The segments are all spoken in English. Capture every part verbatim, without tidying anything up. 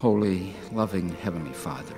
Holy, loving Heavenly Father,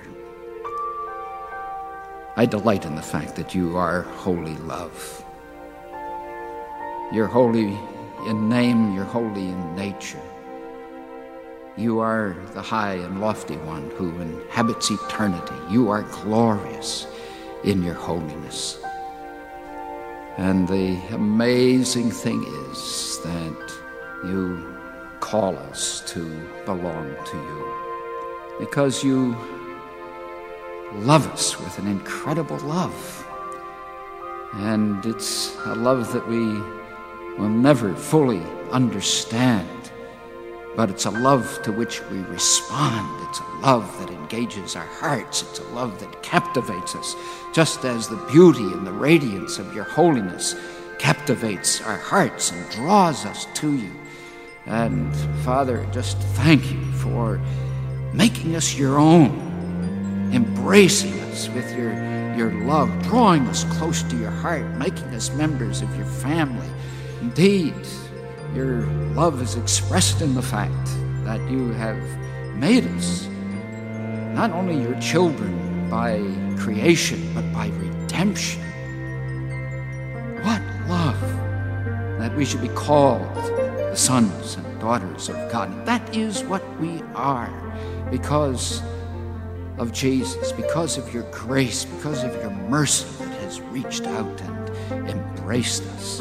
I delight in the fact that you are holy love. You're holy in name, you're holy in nature. You are the high and lofty one who inhabits eternity. You are glorious in your holiness. And the amazing thing is that you call us to belong to you because you love us with an incredible love. And it's a love that we will never fully understand, but it's a love to which we respond. It's a love that engages our hearts. It's a love that captivates us, just as the beauty and the radiance of your holiness captivates our hearts and draws us to you. And Father, just thank you for making us your own, embracing us with your, your love, drawing us close to your heart, making us members of your family. Indeed, your love is expressed in the fact that you have made us not only your children by creation, but by redemption. What love that we should be called the sons and daughters of God. That is what we are because of Jesus, because of your grace, because of your mercy that has reached out and embraced us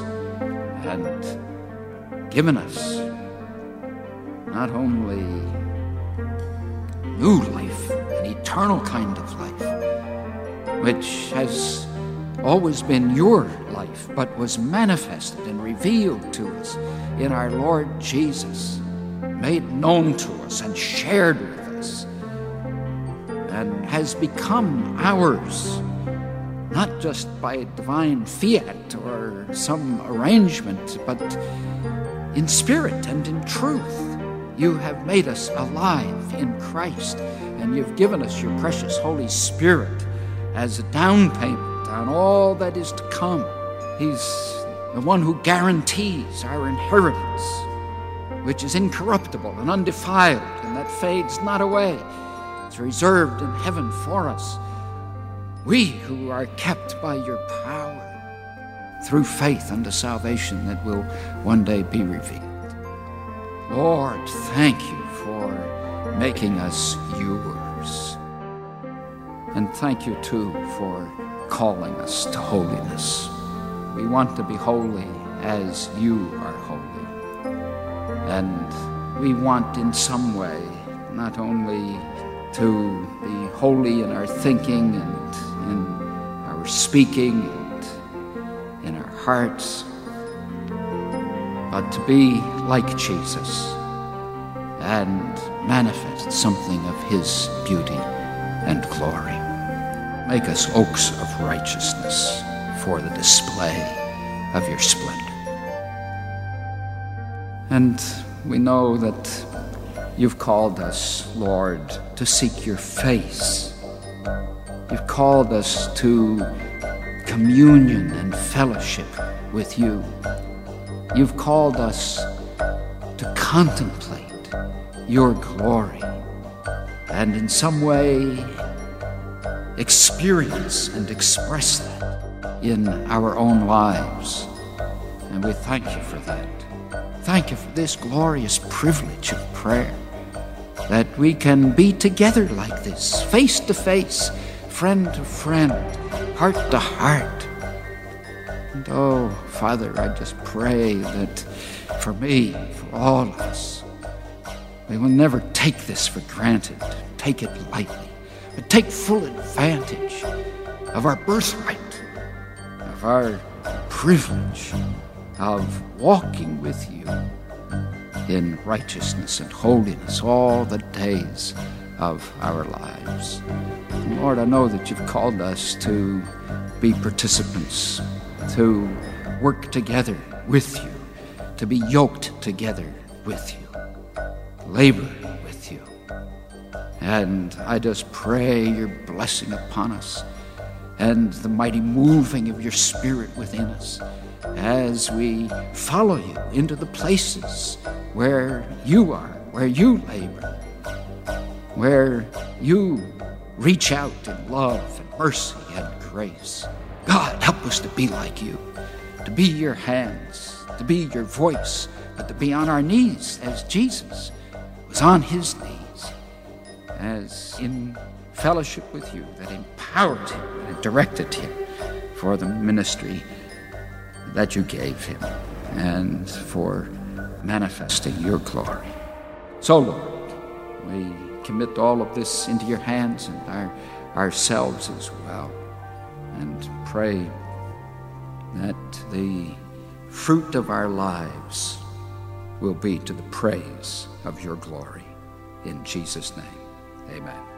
and given us not only new life, an eternal kind of life, which has always been your life, but was manifested and revealed to us in our Lord Jesus, made known to us and shared with us, and has become ours, not just by divine fiat or some arrangement, but in spirit and in truth. You have made us alive in Christ, and you've given us your precious Holy Spirit as a down payment on all that is to come. He's the one who guarantees our inheritance, which is incorruptible and undefiled, and that fades not away. It's reserved in heaven for us. We who are kept by your power through faith unto salvation that will one day be revealed. Lord, thank you for making us yours. And thank you, too, for calling us to holiness. We want to be holy as you are holy. And we want in some way not only to be holy in our thinking and in our speaking and in our hearts, but to be like Jesus and manifest something of his beauty and glory. Make us oaks of righteousness for the display of your splendor. And we know that you've called us, Lord, to seek your face. You've called us to communion and fellowship with you. You've called us to contemplate your glory and in some way experience and express that in our own lives. And we thank you for that. Thank you for this glorious privilege of prayer, that we can be together like this, face to face, friend to friend, heart to heart. And oh, Father, I just pray that for me, for all of us, we will never take this for granted, take it lightly, but take full advantage of our birthright, of our privilege of walking with you in righteousness and holiness all the days of our lives. And Lord, I know that you've called us to be participants, to work together with you, to be yoked together with you, labor with you. And I just pray your blessing upon us and the mighty moving of your Spirit within us as we follow you into the places where you are, where you labor. where you reach out in love and mercy and grace. God, help us to be like you, to be your hands, to be your voice, but to be on our knees as Jesus was on his knees, as in fellowship with you that empowered him and directed him for the ministry that you gave him and for manifesting your glory. So, Lord, we commit all of this into your hands and our, ourselves as well, and pray that the fruit of our lives will be to the praise of your glory. In Jesus' name, amen.